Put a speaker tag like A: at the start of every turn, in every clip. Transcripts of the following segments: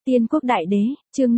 A: Tiên quốc đại đế, chương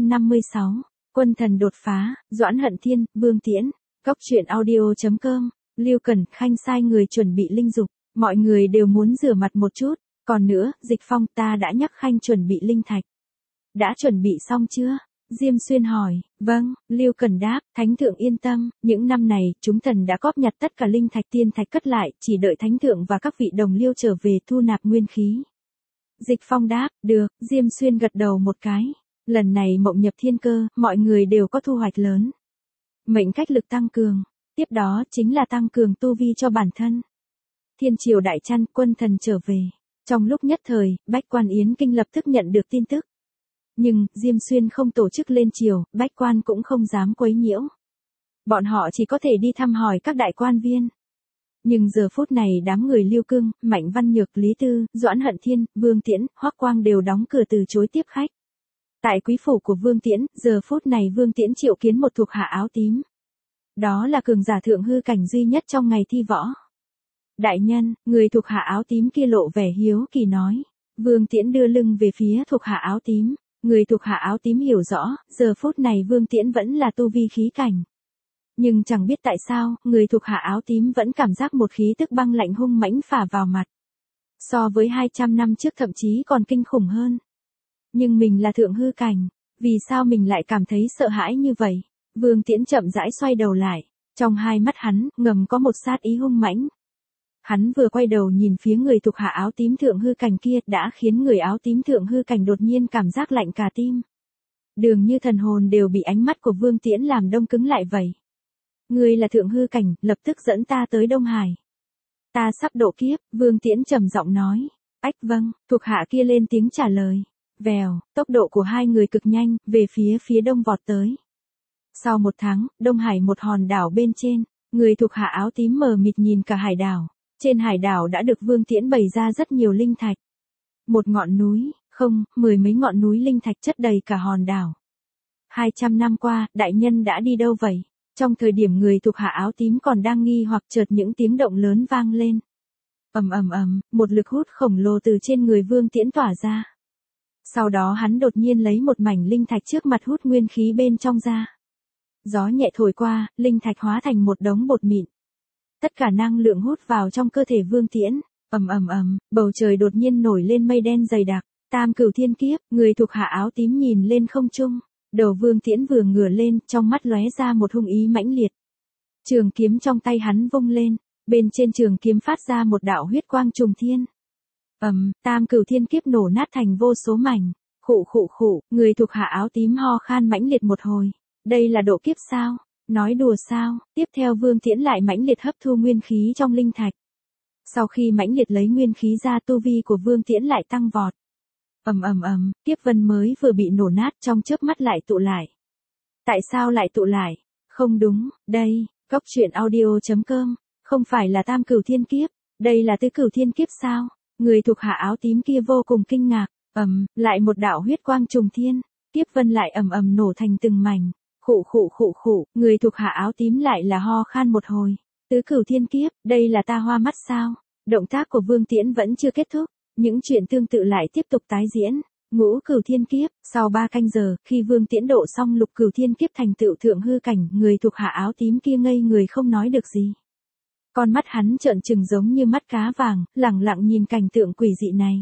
A: 556, quân thần đột phá, Doãn Hận Thiên, Vương Tiễn, Cốc truyện audio.com, Lưu Cẩn Khanh sai người chuẩn bị linh dục, mọi người đều muốn rửa mặt một chút, còn nữa, Dịch Phong ta đã nhắc Khanh chuẩn bị linh thạch. Đã chuẩn bị xong chưa? Diêm Xuyên hỏi, vâng, Lưu Cẩn đáp, Thánh Thượng yên tâm, những năm này, chúng thần đã cóp nhặt tất cả linh thạch tiên thạch cất lại, chỉ đợi Thánh Thượng và các vị đồng liêu trở về thu nạp nguyên khí. Dịch Phong đáp, được, Diêm Xuyên gật đầu một cái. Lần này mộng nhập thiên cơ, mọi người đều có thu hoạch lớn. Mệnh cách lực tăng cường, tiếp đó chính là tăng cường tu vi cho bản thân. Thiên triều đại trăn, quân thần trở về. Trong lúc nhất thời, Bách Quan Yến Kinh lập tức nhận được tin tức. Nhưng, Diêm Xuyên không tổ chức lên triều, Bách Quan cũng không dám quấy nhiễu. Bọn họ chỉ có thể đi thăm hỏi các đại quan viên. Nhưng giờ phút này đám người Lưu Cương, Mạnh Văn Nhược, Lý Tư, Doãn Hận Thiên, Vương Tiễn, Hoắc Quang đều đóng cửa từ chối tiếp khách. Tại quý phủ của Vương Tiễn, giờ phút này Vương Tiễn triệu kiến một thuộc hạ áo tím. Đó là cường giả thượng hư cảnh duy nhất trong ngày thi võ. Đại nhân, người thuộc hạ áo tím kia lộ vẻ hiếu kỳ nói. Vương Tiễn đưa lưng về phía thuộc hạ áo tím. Người thuộc hạ áo tím hiểu rõ, giờ phút này Vương Tiễn vẫn là tu vi khí cảnh. Nhưng chẳng biết tại sao, người thuộc hạ áo tím vẫn cảm giác một khí tức băng lạnh hung mãnh phả vào mặt. So với 200 năm trước thậm chí còn kinh khủng hơn. Nhưng mình là thượng hư cảnh, vì sao mình lại cảm thấy sợ hãi như vậy? Vương Tiễn chậm rãi xoay đầu lại, trong hai mắt hắn, ngầm có một sát ý hung mãnh. Hắn vừa quay đầu nhìn phía người thuộc hạ áo tím thượng hư cảnh kia đã khiến người áo tím thượng hư cảnh đột nhiên cảm giác lạnh cả tim. Dường như thần hồn đều bị ánh mắt của Vương Tiễn làm đông cứng lại vậy. Ngươi là thượng hư cảnh, lập tức dẫn ta tới Đông Hải. Ta sắp độ kiếp, Vương Tiễn trầm giọng nói. Ách vâng, thuộc hạ kia lên tiếng trả lời. Vèo, tốc độ của hai người cực nhanh, về phía đông vọt tới. Sau một tháng, Đông Hải một hòn đảo bên trên, người thuộc hạ áo tím mờ mịt nhìn cả hải đảo. Trên hải đảo đã được Vương Tiễn bày ra rất nhiều linh thạch. Một ngọn núi, không, 10 mấy ngọn núi linh thạch chất đầy cả hòn đảo. 200 năm qua, đại nhân đã đi đâu vậy? Trong thời điểm người thuộc hạ áo tím còn đang nghi hoặc chợt những tiếng động lớn vang lên. Ầm ầm ầm, một lực hút khổng lồ từ trên người Vương Tiễn tỏa ra. Sau đó hắn đột nhiên lấy một mảnh linh thạch trước mặt hút nguyên khí bên trong ra. Gió nhẹ thổi qua, linh thạch hóa thành một đống bột mịn. Tất cả năng lượng hút vào trong cơ thể Vương Tiễn. Ầm ầm ầm, bầu trời đột nhiên nổi lên mây đen dày đặc. Tam cửu thiên kiếp, người thuộc hạ áo tím nhìn lên không trung. Đầu Vương Tiễn vừa ngửa lên, trong mắt lóe ra một hung ý mãnh liệt. Trường kiếm trong tay hắn vung lên, bên trên trường kiếm phát ra một đạo huyết quang trùng thiên. Tam cửu thiên kiếp nổ nát thành vô số mảnh. Khụ, người thuộc hạ áo tím ho khan mãnh liệt một hồi. Đây là độ kiếp sao? Nói đùa sao? Tiếp theo Vương Tiễn lại mãnh liệt hấp thu nguyên khí trong linh thạch. Sau khi mãnh liệt lấy nguyên khí ra, tu vi của Vương Tiễn lại tăng vọt. Kiếp vân mới vừa bị nổ nát trong chớp mắt lại tụ lại. Tại sao lại tụ lại? Không đúng, đây, Cốc truyện audio.com, không phải là tam cửu thiên kiếp, đây là tứ cửu thiên kiếp sao? Người thuộc hạ áo tím kia vô cùng kinh ngạc, lại một đạo huyết quang trùng thiên, kiếp vân lại nổ thành từng mảnh. Khụ, người thuộc hạ áo tím lại là ho khan một hồi. Tứ cửu thiên kiếp, đây là ta hoa mắt sao? Động tác của Vương Tiễn vẫn chưa kết thúc. Những chuyện tương tự lại tiếp tục tái diễn. Ngũ cửu thiên kiếp, sau 3 canh giờ, khi Vương Tiễn độ xong lục cửu thiên kiếp thành tựu thượng hư cảnh, người thuộc hạ áo tím kia ngây người không nói được gì. Con mắt hắn trợn trừng giống như mắt cá vàng, lẳng lặng nhìn cảnh tượng quỷ dị này.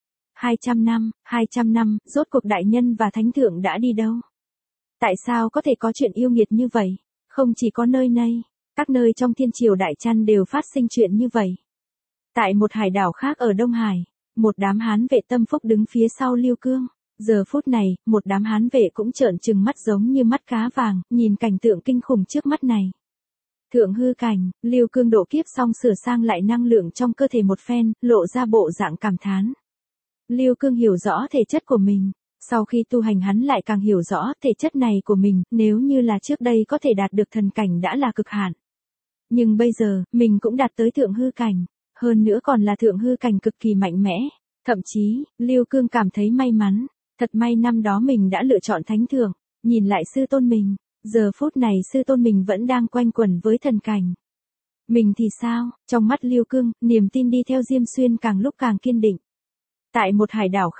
A: 200 năm, rốt cuộc đại nhân và thánh thượng đã đi đâu? Tại sao có thể có chuyện yêu nghiệt như vậy? Không chỉ có nơi này, các nơi trong thiên triều đại trăn đều phát sinh chuyện như vậy. Tại một hải đảo khác ở Đông Hải, một đám hán vệ tâm phúc đứng phía sau Lưu Cương. Giờ phút này, một đám hán vệ cũng trợn trừng mắt giống như mắt cá vàng, nhìn cảnh tượng kinh khủng trước mắt này. Thượng hư cảnh, Lưu Cương độ kiếp xong sửa sang lại năng lượng trong cơ thể một phen, lộ ra bộ dạng cảm thán. Lưu Cương hiểu rõ thể chất của mình. Sau khi tu hành hắn lại càng hiểu rõ thể chất này của mình, nếu như là trước đây có thể đạt được thần cảnh đã là cực hạn. Nhưng bây giờ, mình cũng đạt tới thượng hư cảnh, hơn nữa còn là thượng hư cảnh cực kỳ mạnh mẽ. Thậm chí, Lưu Cương cảm thấy may mắn, thật may năm đó mình đã lựa chọn thánh thượng, nhìn lại sư tôn mình, giờ phút này sư tôn mình vẫn đang quanh quẩn với thần cảnh. Mình thì sao? Trong mắt Lưu Cương, niềm tin đi theo Diêm Xuyên càng lúc càng kiên định. Tại một hải đảo khác,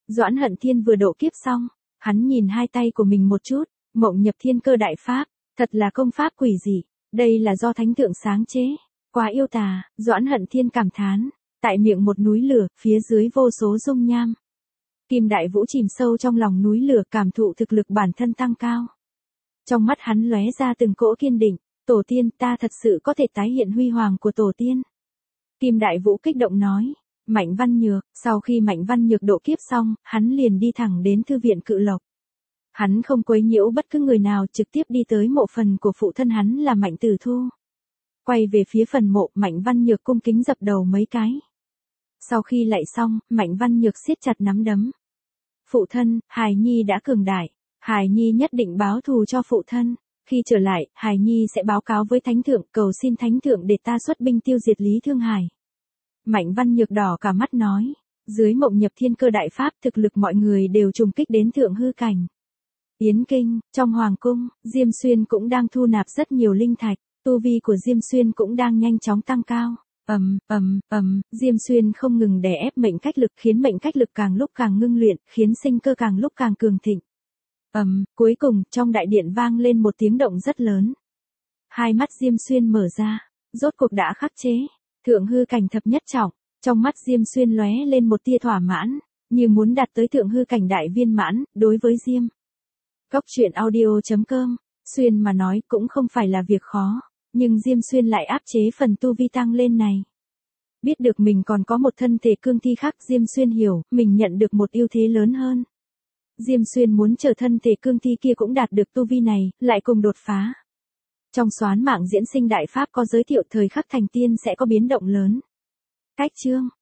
A: Doãn Hận Thiên vừa độ kiếp xong, hắn nhìn hai tay của mình một chút, Mộng Nhập Thiên Cơ đại pháp, thật là công pháp quỷ dị, đây là do thánh thượng sáng chế, quá yêu tà, Doãn Hận Thiên cảm thán, tại miệng một núi lửa, phía dưới vô số dung nham. Kim Đại Vũ chìm sâu trong lòng núi lửa, cảm thụ thực lực bản thân tăng cao. Trong mắt hắn lóe ra từng cỗ kiên định, tổ tiên, ta thật sự có thể tái hiện huy hoàng của tổ tiên. Kim Đại Vũ kích động nói. Mạnh Văn Nhược, sau khi Mạnh Văn Nhược độ kiếp xong, hắn liền đi thẳng đến thư viện Cự Lộc. Hắn không quấy nhiễu bất cứ người nào, trực tiếp đi tới mộ phần của phụ thân hắn là Mạnh Tử Thu. Quay về phía phần mộ, Mạnh Văn Nhược cung kính dập đầu mấy cái. Sau khi lạy xong, Mạnh Văn Nhược siết chặt nắm đấm. Phụ thân, Hài Nhi đã cường đại, Hài Nhi nhất định báo thù cho phụ thân. Khi trở lại, Hài Nhi sẽ báo cáo với Thánh Thượng, cầu xin Thánh Thượng để ta xuất binh tiêu diệt Lý Thương Hải. Mạnh Văn Nhược đỏ cả mắt nói, dưới Mộng Nhập Thiên Cơ đại pháp, thực lực mọi người đều trùng kích đến thượng hư cảnh. Yến Kinh, trong hoàng cung, Diêm Xuyên cũng đang thu nạp rất nhiều linh thạch, tu vi của Diêm Xuyên cũng đang nhanh chóng tăng cao. Diêm Xuyên không ngừng đè ép mệnh cách lực, khiến mệnh cách lực càng lúc càng ngưng luyện, khiến sinh cơ càng lúc càng cường thịnh. Cuối cùng, trong đại điện vang lên một tiếng động rất lớn. Hai mắt Diêm Xuyên mở ra, rốt cuộc đã khắc chế. Thượng hư cảnh thập nhất trọng, trong mắt Diêm Xuyên lóe lên một tia thỏa mãn, như muốn đạt tới thượng hư cảnh đại viên mãn, đối với Diêm. Góc.audio.com, Xuyên mà nói cũng không phải là việc khó, nhưng Diêm Xuyên lại áp chế phần tu vi tăng lên này. Biết được mình còn có một thân thể cương thi khác, Diêm Xuyên hiểu, mình nhận được một ưu thế lớn hơn. Diêm Xuyên muốn chờ thân thể cương thi kia cũng đạt được tu vi này, lại cùng đột phá. Trong Xoán Mạng Diễn Sinh Đại Pháp có giới thiệu thời khắc thành tiên sẽ có biến động lớn. Cách chương